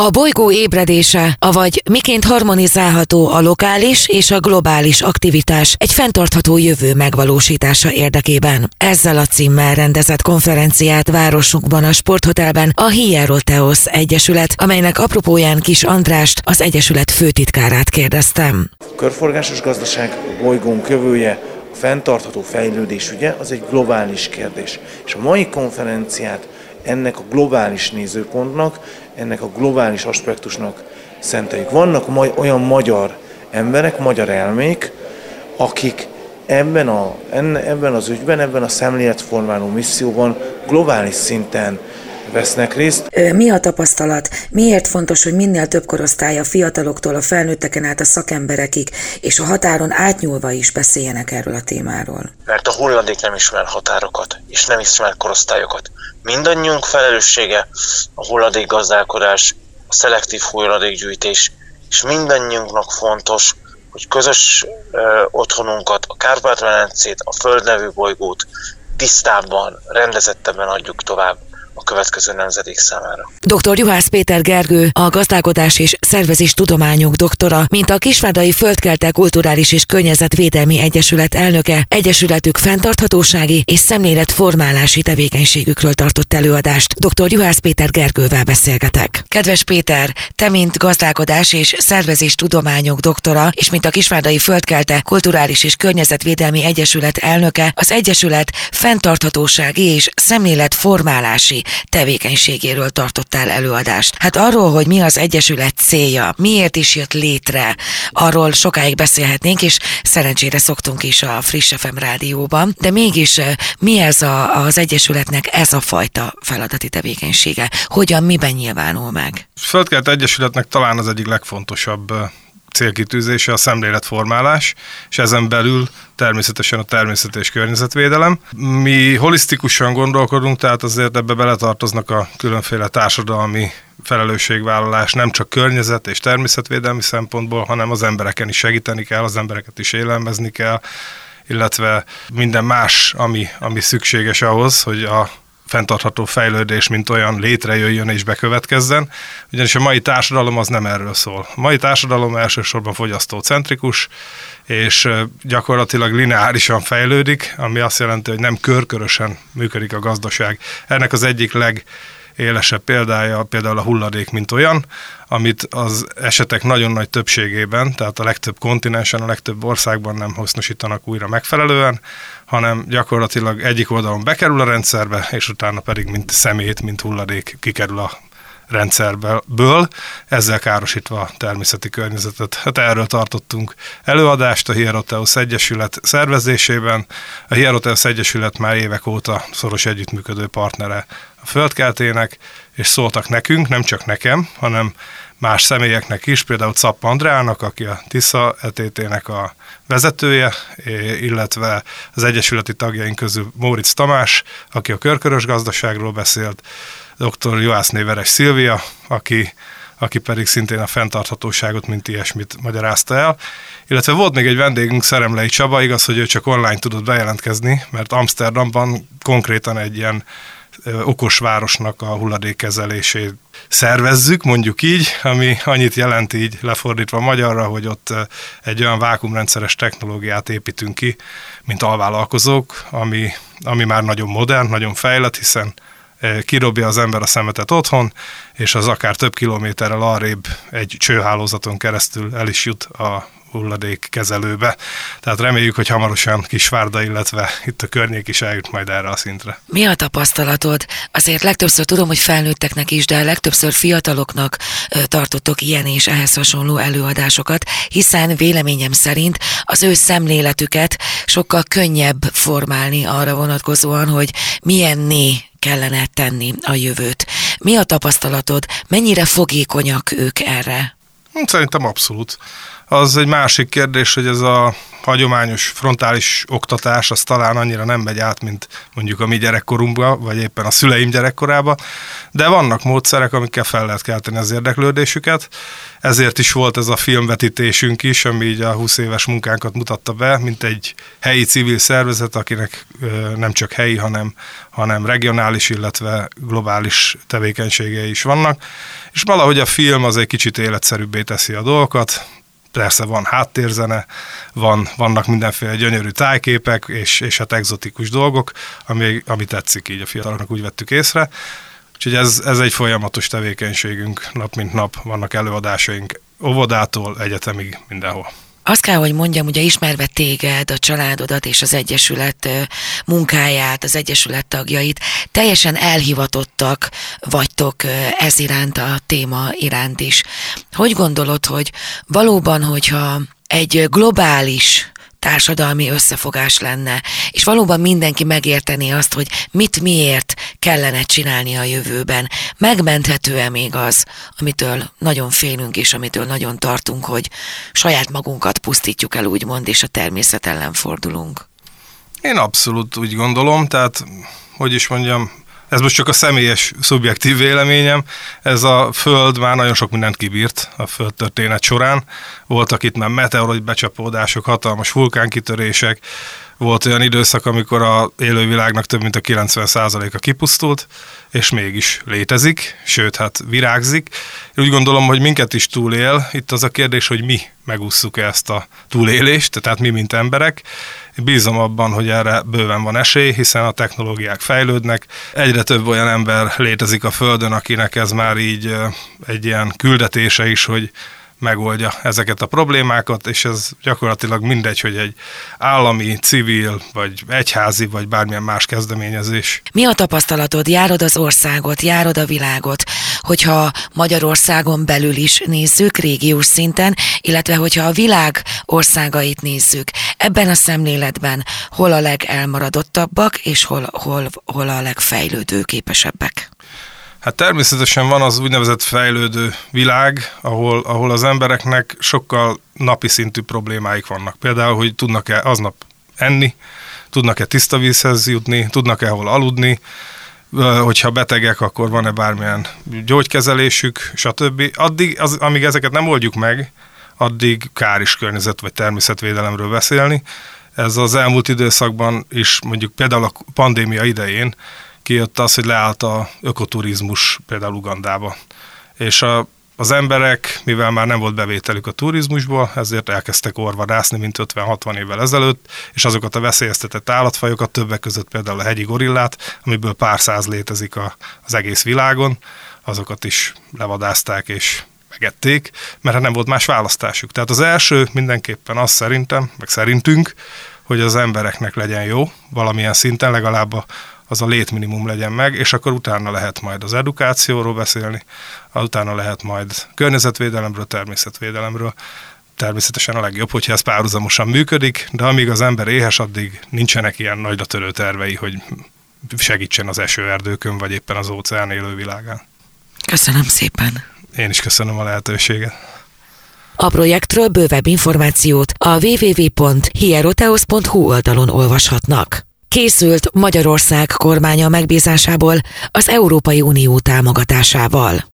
A bolygó ébredése, avagy miként harmonizálható a lokális és a globális aktivitás egy fenntartható jövő megvalósítása érdekében. Ezzel a címmel rendezett konferenciát városunkban a Sporthotelben a Hieroteos Egyesület, amelynek apropóján Kis Andrást, az Egyesület főtitkárát kérdeztem. A körforgásos gazdaság, a bolygónk jövője, a fenntartható fejlődés ügye, az egy globális kérdés. És a mai konferenciát ennek a globális nézőpontnak, ennek a globális aspektusnak szenteljük. Vannak olyan magyar emberek, magyar elmék, akik ebben az ügyben, ebben a szemléletformáló misszióban globális szinten vesznek részt. Mi a tapasztalat? Miért fontos, hogy minél több korosztály, a fiataloktól a felnőtteken át a szakemberekig, és a határon átnyúlva is beszéljenek erről a témáról? Mert a hulladék nem ismer határokat, és nem ismer korosztályokat. Mindannyiunk felelőssége a hulladékgazdálkodás, a szelektív hulladékgyűjtés, és mindannyiunknak fontos, hogy közös otthonunkat, a Kárpát-medencét, a Föld nevű bolygót tisztábban, rendezettebben adjuk tovább a következő nemzedék számára. Dr. Juhász Péter Gergő, a gazdálkodás és szervezés tudományok doktora, mint a Kisvárdai Földkelte Kulturális és Környezetvédelmi Egyesület elnöke, egyesületük fenntarthatósági és szemléletformálási tevékenységükről tartott előadást. Dr. Juhász Péter Gergővel beszélgetek. Kedves Péter, te mint gazdálkodás és szervezés tudományok doktora, és mint a Kisvárdai Földkelte Kulturális és Környezetvédelmi Egyesület elnöke, az egyesület fenntarthatósági és szemléletformálási tevékenységéről tartottál előadást. Hát arról, hogy mi az egyesület célja, miért is jött létre, arról sokáig beszélhetnénk, és szerencsére szoktunk is a Friss FM rádióban, de mégis mi ez az egyesületnek ez a fajta feladati tevékenysége? Hogyan, miben nyilvánul meg? Földkelte Egyesületnek talán az egyik legfontosabb célkitűzése a szemléletformálás, és ezen belül természetesen a természet és környezetvédelem. Mi holisztikusan gondolkodunk, tehát azért ebbe beletartoznak a különféle társadalmi felelősségvállalás, nem csak környezet és természetvédelmi szempontból, hanem az embereken is segíteni kell, az embereket is élelmezni kell, illetve minden más, ami szükséges ahhoz, hogy a fenntartható fejlődés, mint olyan létrejöjjön és bekövetkezzen, ugyanis a mai társadalom az nem erről szól. A mai társadalom elsősorban fogyasztócentrikus, és gyakorlatilag lineárisan fejlődik, ami azt jelenti, hogy nem körkörösen működik a gazdaság. Ennek az egyik legélesebb példája például a hulladék, mint olyan, amit az esetek nagyon nagy többségében, tehát a legtöbb kontinensen, a legtöbb országban nem hasznosítanak újra megfelelően, hanem gyakorlatilag egyik oldalon bekerül a rendszerbe, és utána pedig mint szemét, mint hulladék kikerül a rendszerből, ezzel károsítva a természeti környezetet. Hát erről tartottunk előadást a Hieroteos Egyesület szervezésében. A Hieroteos Egyesület már évek óta szoros együttműködő partnere a Földkeltének, és szóltak nekünk, nem csak nekem, hanem más személyeknek is, például Czapp Andrának, aki a Tisza ETT-nek a vezetője, illetve az egyesületi tagjaink közül Móricz Tamás, aki a körkörös gazdaságról beszélt, dr. Joászné Veres Szilvia, aki pedig szintén a fenntarthatóságot, mint ilyesmit magyarázta el. Illetve volt még egy vendégünk, Szeremlei Csaba, igaz, hogy ő csak online tudott bejelentkezni, mert Amsterdamban konkrétan egy ilyen okos városnak a hulladékkezelését szervezzük, mondjuk így, ami annyit jelent így lefordítva magyarra, hogy ott egy olyan vákuumrendszeres technológiát építünk ki, mint alvállalkozók, ami már nagyon modern, nagyon fejlett, hiszen kirobja az ember a szemetet otthon, és az akár több kilométerrel arrébb egy csőhálózaton keresztül el is jut a hulladékkezelőbe. Tehát reméljük, hogy hamarosan Kisvárda, illetve itt a környék is eljut majd erre a szintre. Mi a tapasztalatod? Azért legtöbbször tudom, hogy felnőtteknek is, de legtöbbször fiataloknak tartottok ilyen és ehhez hasonló előadásokat, hiszen véleményem szerint az ő szemléletüket sokkal könnyebb formálni arra vonatkozóan, hogy milyenné kellene tenni a jövőt. Mi a tapasztalatod? Mennyire fogékonyak ők erre? Szerintem abszolút. Az egy másik kérdés, hogy ez a hagyományos frontális oktatás az talán annyira nem megy át, mint mondjuk a mi gyerekkorunkban, vagy éppen a szüleim gyerekkorába, de vannak módszerek, amikkel fel lehet kelteni az érdeklődésüket. Ezért is volt ez a filmvetítésünk is, ami így a 20 éves munkánkat mutatta be, mint egy helyi civil szervezet, akinek nem csak helyi, hanem regionális, illetve globális tevékenységei is vannak, és valahogy a film az egy kicsit életszerűbbé teszi a dolgokat. Persze van háttérzene, vannak mindenféle gyönyörű tájképek, és hát egzotikus dolgok, ami tetszik így a fiataloknak, úgy vettük észre. Úgyhogy ez egy folyamatos tevékenységünk, nap mint nap vannak előadásaink óvodától egyetemig mindenhol. Azt kell, hogy mondjam, ugye ismerve téged, a családodat és az Egyesület munkáját, az Egyesület tagjait, teljesen elhivatottak vagytok ez iránt, a téma iránt is. Hogy gondolod, hogy valóban, hogyha egy globális társadalmi összefogás lenne, és valóban mindenki megértené azt, hogy mit miért kellene csinálni a jövőben, megmenthető-e még az, amitől nagyon félünk és amitől nagyon tartunk, hogy saját magunkat pusztítjuk el, úgymond, és a természet ellen fordulunk? Én abszolút úgy gondolom, tehát, hogy is mondjam, ez most csak a személyes, szubjektív véleményem. Ez a Föld már nagyon sok mindent kibírt a földtörténet során. Voltak itt már meteoroid becsapódások, hatalmas vulkánkitörések, volt olyan időszak, amikor az élővilágnak több mint a 90%-a kipusztult, és mégis létezik, sőt, hát virágzik. Én úgy gondolom, hogy minket is túlél. Itt az a kérdés, hogy mi megússzuk ezt a túlélést, tehát mi, mint emberek. Bízom abban, hogy erre bőven van esély, hiszen a technológiák fejlődnek. Egyre több olyan ember létezik a Földön, akinek ez már így egy ilyen küldetése is, hogy megoldja ezeket a problémákat, és ez gyakorlatilag mindegy, hogy egy állami, civil, vagy egyházi, vagy bármilyen más kezdeményezés. Mi a tapasztalatod? Járod az országot, járod a világot, hogyha Magyarországon belül is nézzük, régiós szinten, illetve hogyha a világ országait nézzük, ebben a szemléletben hol a legelmaradottabbak, és hol a legfejlődőképesebbek? Hát természetesen van az úgynevezett fejlődő világ, ahol az embereknek sokkal napi szintű problémáik vannak. Például, hogy tudnak-e aznap enni, tudnak-e tiszta vízhez jutni, tudnak-e hol aludni, hogyha betegek, akkor van-e bármilyen gyógykezelésük, stb. Amíg ezeket nem oldjuk meg, addig kár is környezet vagy természetvédelemről beszélni. Ez az elmúlt időszakban is, mondjuk például a pandémia idején kijött az, hogy leállt a ökoturizmus például Ugandába. És az emberek, mivel már nem volt bevételük a turizmusból, ezért elkezdtek orvadászni, mint 50-60 évvel ezelőtt, és azokat a veszélyeztetett állatfajokat, többek között például a hegyi gorillát, amiből pár száz létezik az egész világon, azokat is levadázták és megették, mert nem volt más választásuk. Tehát az első mindenképpen az szerintem, meg szerintünk, hogy az embereknek legyen jó, valamilyen szinten legalább az a létminimum legyen meg, és akkor utána lehet majd az edukációról beszélni, utána lehet majd környezetvédelemről, természetvédelemről. Természetesen a legjobb, hogyha ez párhuzamosan működik, de amíg az ember éhes, addig nincsenek ilyen nagyra törő tervei, hogy segítsen az esőerdőkön, vagy éppen az óceán élővilágán. Köszönöm szépen! Én is köszönöm a lehetőséget. A projektről bővebb információt a www.hieroteos.hu oldalon olvashatnak. Készült Magyarország kormánya megbízásából az Európai Unió támogatásával.